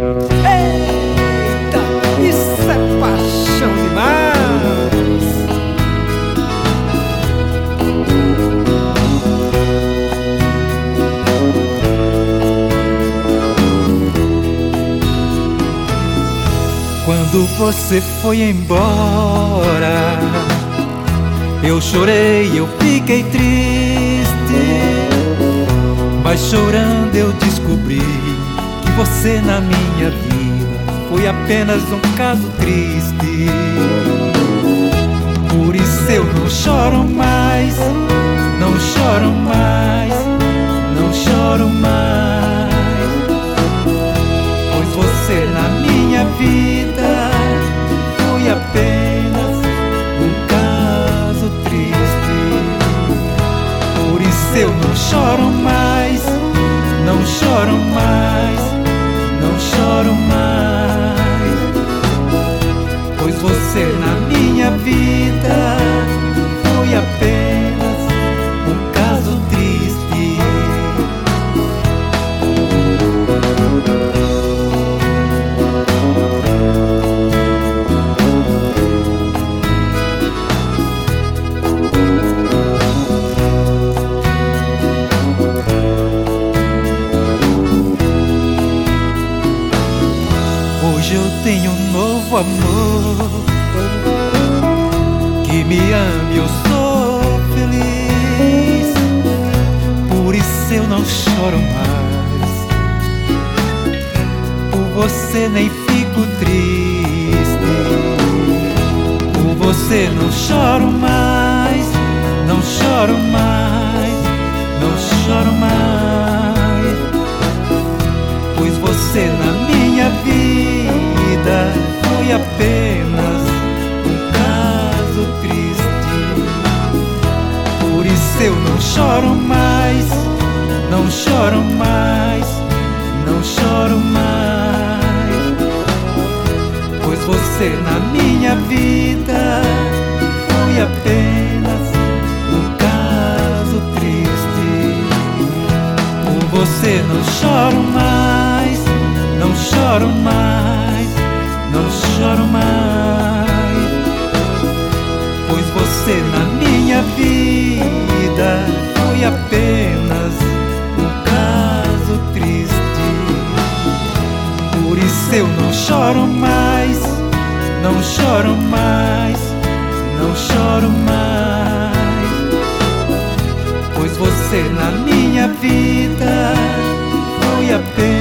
Eita, isso é paixão demais. Quando você foi embora, eu chorei, eu fiquei triste. Mas chorando eu descobri que você na minha vida foi apenas um caso triste. Por isso eu não choro mais, não choro mais, não choro mais. Pois você na minha vida foi apenas um caso triste. Por isso eu não choro mais, não choro mais, não choro mais. Pois você na minha vida foi apenas um caso triste. Hoje eu tenho um novo amor que me ama e eu sou feliz. Por isso eu não choro mais, por você nem fico triste. Por você não choro mais, não choro mais, não choro mais. Pois você na minha vida foi apenas um caso triste. Por isso eu não choro mais, não choro mais, não choro mais. Pois você na minha vida foi apenas um caso triste. Por você não choro mais, não choro mais, não choro mais. Pois você na minha vida foi apenas um caso triste. Por isso eu não choro mais, não choro mais, não choro mais. Pois você na minha vida foi apenas